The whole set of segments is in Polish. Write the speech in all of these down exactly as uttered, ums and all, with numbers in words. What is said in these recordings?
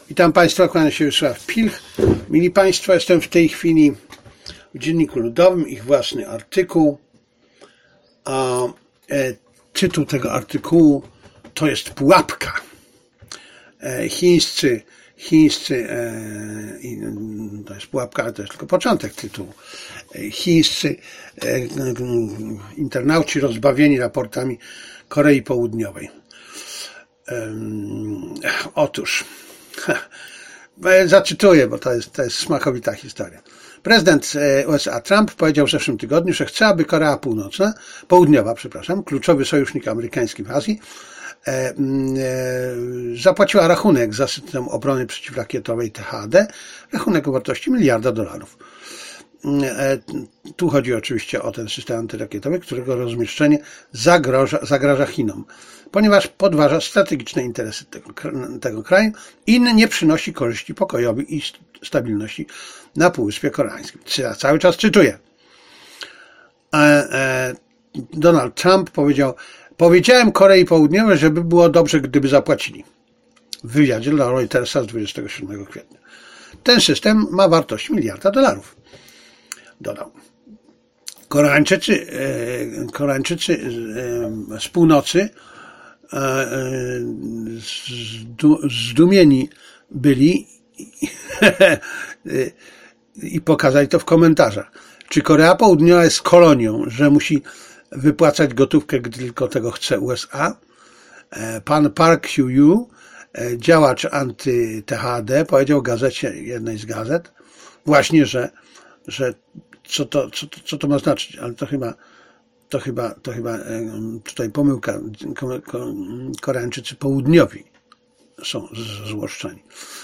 Witam Państwa, kłania się Wiesław Pilch. Mili Państwo, jestem w tej chwili w Dzienniku Ludowym, ich własny artykuł. A e, tytuł tego artykułu to jest Pułapka. E, chińscy, chińscy e, to jest pułapka, ale to jest tylko początek tytułu. E, chińscy e, internauci rozbawieni raportami Korei Południowej. E, otóż zacytuję, bo to jest, to jest smakowita historia. Prezydent U S A Trump powiedział w zeszłym tygodniu, że chce, aby Korea Północna, Południowa, przepraszam, kluczowy sojusznik amerykański w Azji, e, e, zapłaciła rachunek za system obrony przeciwrakietowej T H D, rachunek o wartości miliarda dolarów. E, tu chodzi oczywiście o ten system antyrakietowy, którego rozmieszczenie zagroża, zagraża Chinom, ponieważ podważa strategiczne interesy tego, tego kraju i nie przynosi korzyści pokojowej i stabilności na Półwyspie Koreańskim. Ja cały czas cytuję. E, e, Donald Trump powiedział: powiedziałem Korei Południowej, żeby było dobrze, gdyby zapłacili. W wywiadzie dla Reutersa z dwudziestego siódmego kwietnia. Ten system ma wartość miliarda dolarów. Dodał. Koreańczycy, e, Koreańczycy e, z północy e, zdu, zdumieni byli i pokazali to w komentarzach. Czy Korea Południowa jest kolonią, że musi wypłacać gotówkę, gdy tylko tego chce U S A? Pan Park Hyu, działacz anty-T H D, powiedział w gazecie, jednej z gazet, właśnie, że, że co, to, co, to, co to ma znaczyć, ale to chyba, to chyba, to chyba tutaj pomyłka. Koreańczycy południowi są złoszczeni.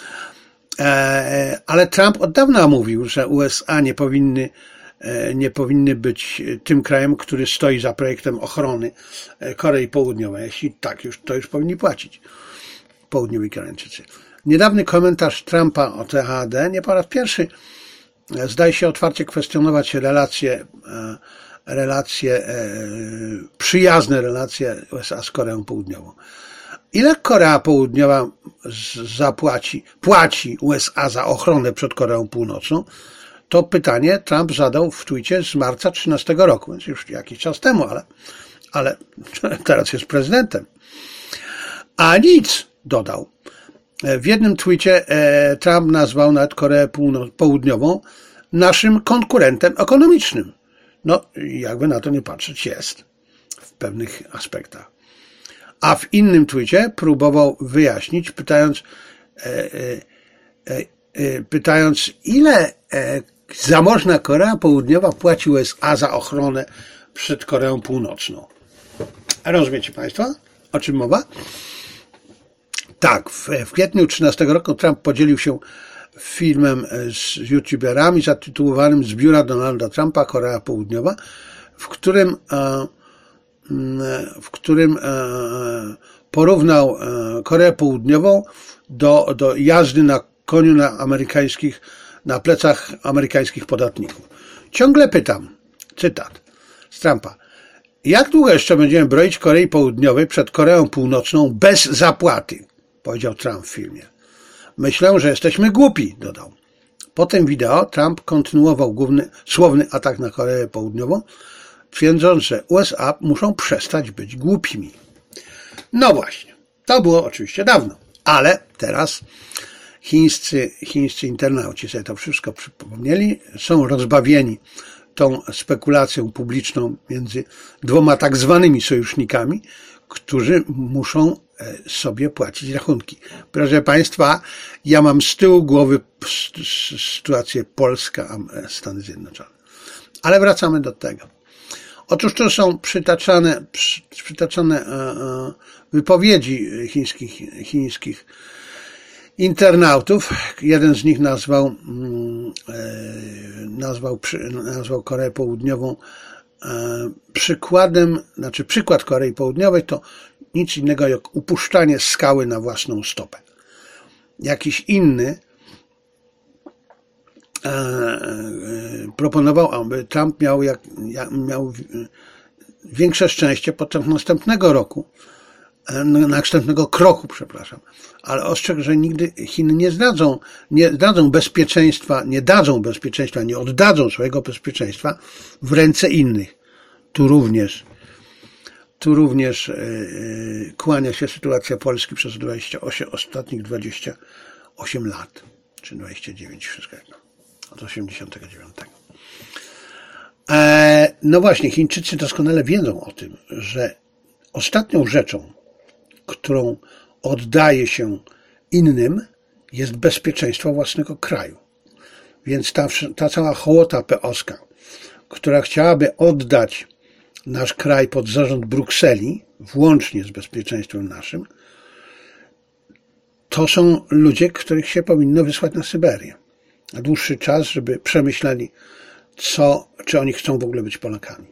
Ale Trump od dawna mówił, że U S A nie powinny, nie powinny być tym krajem, który stoi za projektem ochrony Korei Południowej. Jeśli tak, już, to już powinni płacić południowi Koreańczycy. Niedawny komentarz Trumpa o T H D nie po raz pierwszy zdaje się otwarcie kwestionować relacje, relacje przyjazne relacje U S A z Koreą Południową. Ile Korea Południowa zapłaci, płaci U S A za ochronę przed Koreą Północną? To pytanie Trump zadał w tweetie z marca trzynastego roku, więc już jakiś czas temu, ale, ale teraz jest prezydentem. A nic, dodał. W jednym tweetie Trump nazwał nawet Koreę Południową naszym konkurentem ekonomicznym. No, jakby na to nie patrzeć, jest w pewnych aspektach. A w innym tweetie próbował wyjaśnić, pytając, e, e, e, pytając ile e, zamożna Korea Południowa płaci U S A za ochronę przed Koreą Północną. Rozumiecie Państwo, o czym mowa? Tak, w, w kwietniu trzynastego roku Trump podzielił się filmem z youtuberami zatytułowanym Z biura Donalda Trumpa Korea Południowa, w którym e, w którym porównał Koreę Południową do, do jazdy na koniu na amerykańskich, na plecach amerykańskich podatników. Ciągle pytam, cytat z Trumpa, jak długo jeszcze będziemy broić Korei Południowej przed Koreą Północną bez zapłaty? Powiedział Trump w filmie. Myślę, że jesteśmy głupi, dodał. Po tym wideo Trump kontynuował główny, słowny atak na Koreę Południową, twierdząc, że U S A muszą przestać być głupimi. No właśnie, to było oczywiście dawno, ale teraz chińscy, chińscy internauci sobie to wszystko przypomnieli, są rozbawieni tą spekulacją publiczną między dwoma tak zwanymi sojusznikami, którzy muszą sobie płacić rachunki. Proszę Państwa, ja mam z tyłu głowy sytuację Polska, Stany Zjednoczone. Ale wracamy do tego. Otóż to są przytaczane, przytaczane wypowiedzi chińskich, chińskich internautów. Jeden z nich nazwał, nazwał, nazwał Koreę Południową przykładem, znaczy przykład Korei Południowej to nic innego jak upuszczanie skały na własną stopę. Jakiś inny proponował, aby Trump miał, jak, miał większe szczęście podczas następnego roku, następnego kroku, przepraszam. Ale ostrzegł, że nigdy Chiny nie zdradzą, nie dadzą bezpieczeństwa, nie dadzą bezpieczeństwa, nie oddadzą swojego bezpieczeństwa w ręce innych. Tu również, tu również yy, kłania się sytuacja Polski przez dwadzieścia osiem, ostatnich dwadzieścia osiem lat, czy dwadzieścia dziewięć, wszystko jedno, od osiemdziesiątego dziewiątego. E, no właśnie, Chińczycy doskonale wiedzą o tym, że ostatnią rzeczą, którą oddaje się innym, jest bezpieczeństwo własnego kraju. Więc ta, ta cała hołota peowska, która chciałaby oddać nasz kraj pod zarząd Brukseli, włącznie z bezpieczeństwem naszym, to są ludzie, których się powinno wysłać na Syberię na dłuższy czas, żeby przemyśleli, co, czy oni chcą w ogóle być Polakami.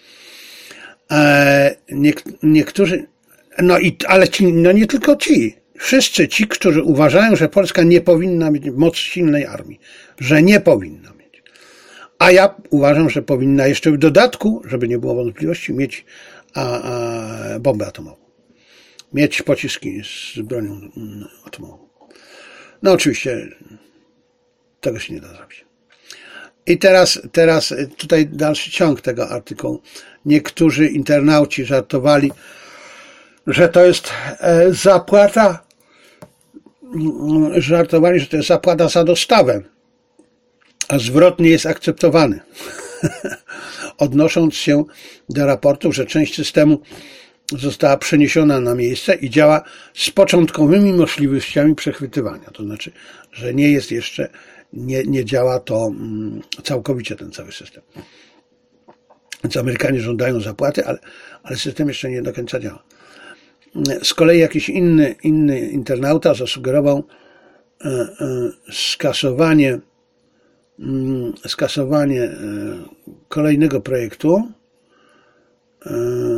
E, niek, niektórzy, no i, ale ci, no nie tylko ci, wszyscy ci, którzy uważają, że Polska nie powinna mieć moc silnej armii, że nie powinna mieć. A ja uważam, że powinna jeszcze w dodatku, żeby nie było wątpliwości, mieć a, a, bombę atomową. Mieć pociski z bronią atomową. No oczywiście tego się nie da zrobić. I teraz, teraz tutaj dalszy ciąg tego artykułu. Niektórzy internauci żartowali, że to jest zapłata, żartowali, że to jest zapłata za dostawę, a zwrot nie jest akceptowany. Odnosząc się do raportu, że część systemu została przeniesiona na miejsce i działa z początkowymi możliwościami przechwytywania. To znaczy, że nie jest jeszcze, nie, nie działa to całkowicie ten cały system. Więc Amerykanie żądają zapłaty, ale, ale system jeszcze nie do końca działa. Z kolei jakiś inny, inny internauta zasugerował e, e, skasowanie, mm, skasowanie e, kolejnego projektu, e,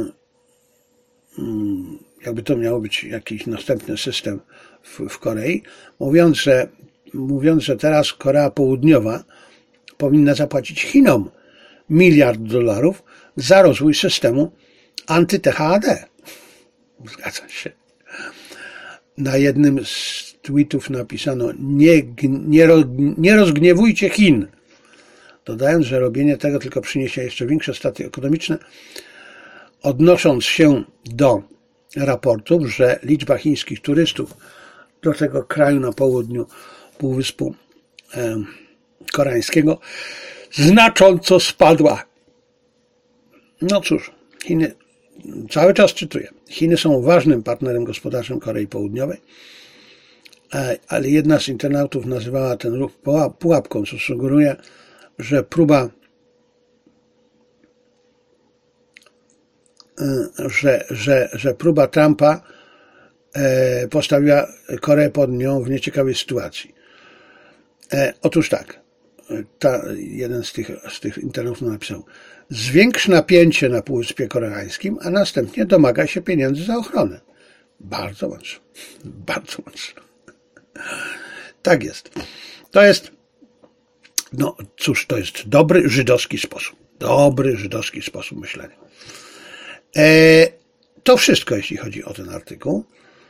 jakby to miało być jakiś następny system w, w Korei, mówiąc że, mówiąc, że teraz Korea Południowa powinna zapłacić Chinom miliard dolarów za rozwój systemu anty-T H A D. Zgadza się. Na jednym z tweetów napisano: nie, nie, nie rozgniewujcie Chin. Dodając, że robienie tego tylko przyniesie jeszcze większe straty ekonomiczne, odnosząc się do raportów, że liczba chińskich turystów do tego kraju na południu Półwyspu e, Koreańskiego znacząco spadła. No cóż, Chiny, cały czas czytuję, Chiny są ważnym partnerem gospodarczym Korei Południowej, e, ale jedna z internautów nazywała ten ruch pułapką, co sugeruje, że próba Że, że, że próba Trumpa e, postawiła Koreę Południową w nieciekawej sytuacji. E, otóż tak, ta, jeden z tych, z tych internautów napisał: zwiększ napięcie na Półwyspie Koreańskim, a następnie domagaj się pieniędzy za ochronę. Bardzo mądrze. Bardzo mądrze. Tak jest. To jest, no cóż, to jest dobry żydowski sposób. Dobry żydowski sposób myślenia. To wszystko, jeśli chodzi o ten artykuł.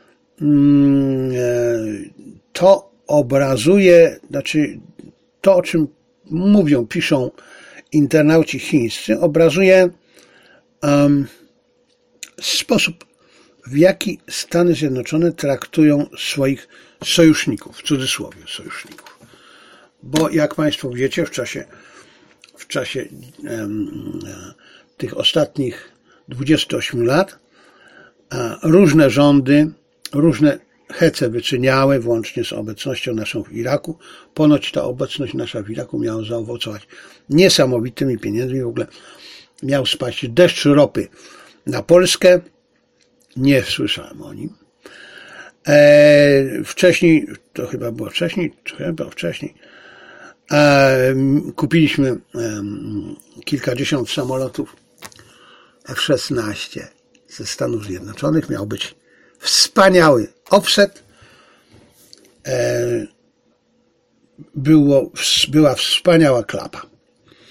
To obrazuje, znaczy to, o czym mówią, piszą internauci chińscy, obrazuje um, sposób, w jaki Stany Zjednoczone traktują swoich sojuszników, w cudzysłowie sojuszników. Bo jak Państwo wiecie, w czasie, w czasie um, tych ostatnich dwudziestu ośmiu lat różne rządy, różne hece wyczyniały, włącznie z obecnością naszą w Iraku. Ponoć ta obecność nasza w Iraku miała zaowocować niesamowitymi pieniędzmi. W ogóle miał spaść deszcz ropy na Polskę. Nie słyszałem o nim. E, wcześniej, to chyba było wcześniej, czy chyba wcześniej, e, kupiliśmy e, kilkadziesiąt samolotów F szesnaście ze Stanów Zjednoczonych. Miał być wspaniały offset. Było, była wspaniała klapa.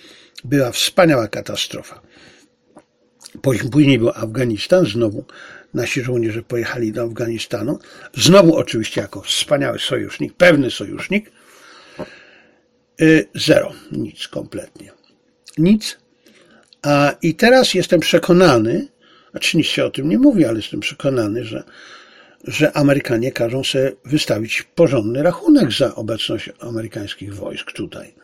Była wspaniała katastrofa. Później był Afganistan, znowu nasi żołnierze pojechali do Afganistanu. Znowu oczywiście jako wspaniały sojusznik, pewny sojusznik. Zero. Nic kompletnie. Nic. A i teraz jestem przekonany, znaczy nic się o tym nie mówi, ale jestem przekonany, że, że Amerykanie każą sobie wystawić porządny rachunek za obecność amerykańskich wojsk tutaj.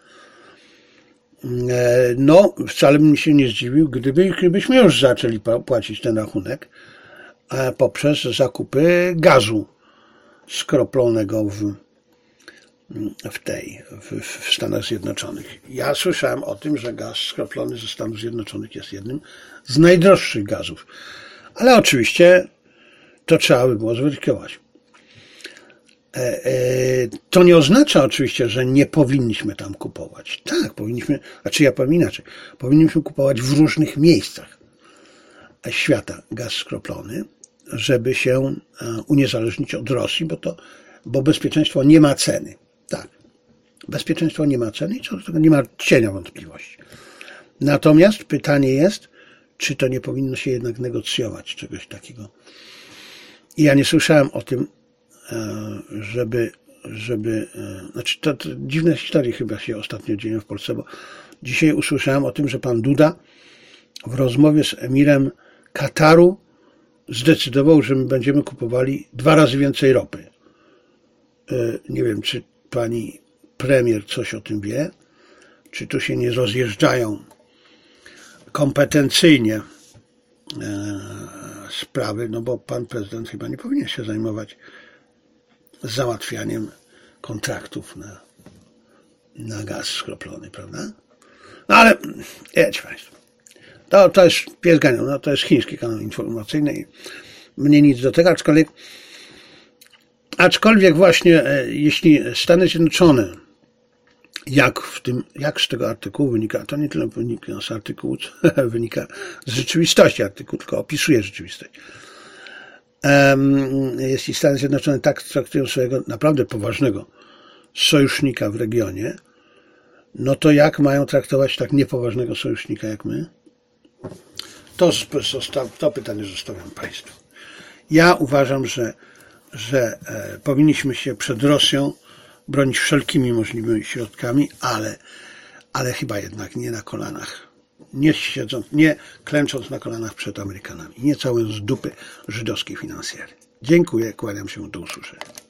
No, wcale bym się nie zdziwił, gdyby, gdybyśmy już zaczęli płacić ten rachunek poprzez zakupy gazu skroplonego w, w tej, w, w Stanach Zjednoczonych. Ja słyszałem o tym, że gaz skroplony ze Stanów Zjednoczonych jest jednym z najdroższych gazów. Ale oczywiście to trzeba by było zweryfikować. To nie oznacza oczywiście, że nie powinniśmy tam kupować. Tak, powinniśmy, znaczy ja powiem inaczej, powinniśmy kupować w różnych miejscach świata gaz skroplony, żeby się uniezależnić od Rosji, bo to, bo bezpieczeństwo nie ma ceny. Tak, bezpieczeństwo nie ma ceny i co do tego nie ma cienia wątpliwości. Natomiast pytanie jest, czy to nie powinno się jednak negocjować czegoś takiego. I ja nie słyszałem o tym, żeby, żeby, znaczy to, to dziwne historie chyba się ostatnio dzieją w Polsce, bo dzisiaj usłyszałem o tym, że pan Duda w rozmowie z emirem Kataru zdecydował, że my będziemy kupowali dwa razy więcej ropy. Nie wiem, czy pani premier coś o tym wie, czy tu się nie rozjeżdżają kompetencyjnie sprawy, no bo pan prezydent chyba nie powinien się zajmować załatwianiem kontraktów na, na gaz skroplony, prawda? No ale, jedź państwo. To, to jest pies ganiał, no to jest chiński kanał informacyjny i mnie nic do tego, aczkolwiek aczkolwiek właśnie jeśli Stany Zjednoczone, jak w tym, jak z tego artykułu wynika, to nie tyle wynika z artykułu, co wynika z rzeczywistości artykułu, tylko opisuje rzeczywistość. Um, jeśli Stany Zjednoczone tak traktują swojego naprawdę poważnego sojusznika w regionie, no to jak mają traktować tak niepoważnego sojusznika jak my? To, to pytanie zostawiam państwu. Ja uważam, że, że e, powinniśmy się przed Rosją bronić wszelkimi możliwymi środkami, ale, ale chyba jednak nie na kolanach. Nie siedząc, nie klęcząc na kolanach przed Amerykanami. Nie całując z dupy żydowskiej finansjery. Dziękuję, kłaniam się, do usłyszenia.